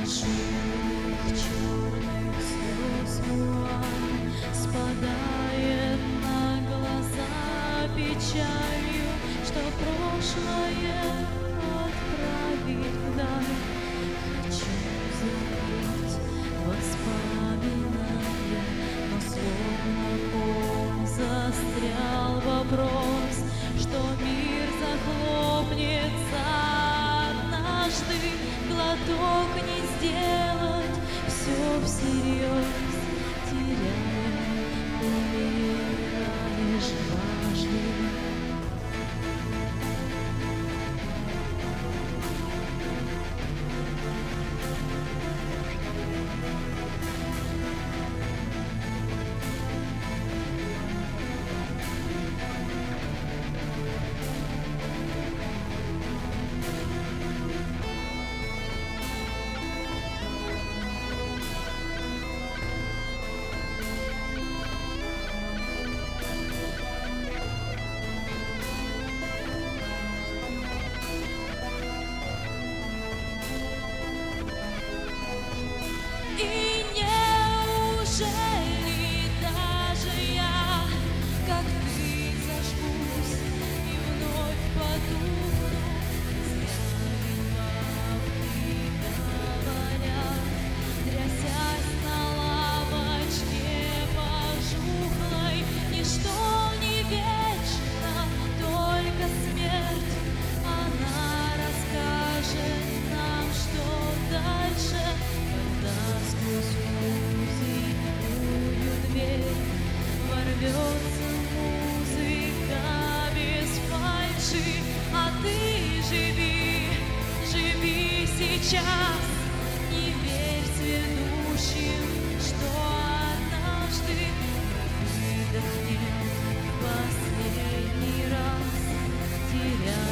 Больших черных слез вуаль спадает на глаза печалью, что прошлое отправить вдаль. Хочу забыть воспоминания, но словно ком застрял вопрос, что мир захлопнется однажды. Глоток не сделать, все всерьез, теряя умираешь дважды. И неужели даже я, как ты, зажгусь и вновь потухну? Зря виноваты говорят, трясясь на лавочке пожухлой. Ничто не вечно, только смерть. Она расскажет нам, что дальше, когда сквозь узкую дверь ворвется музыка без фальши. А ты живи, живи сейчас, не верь сведущим, что однажды мы выдохнем последний раз, теряя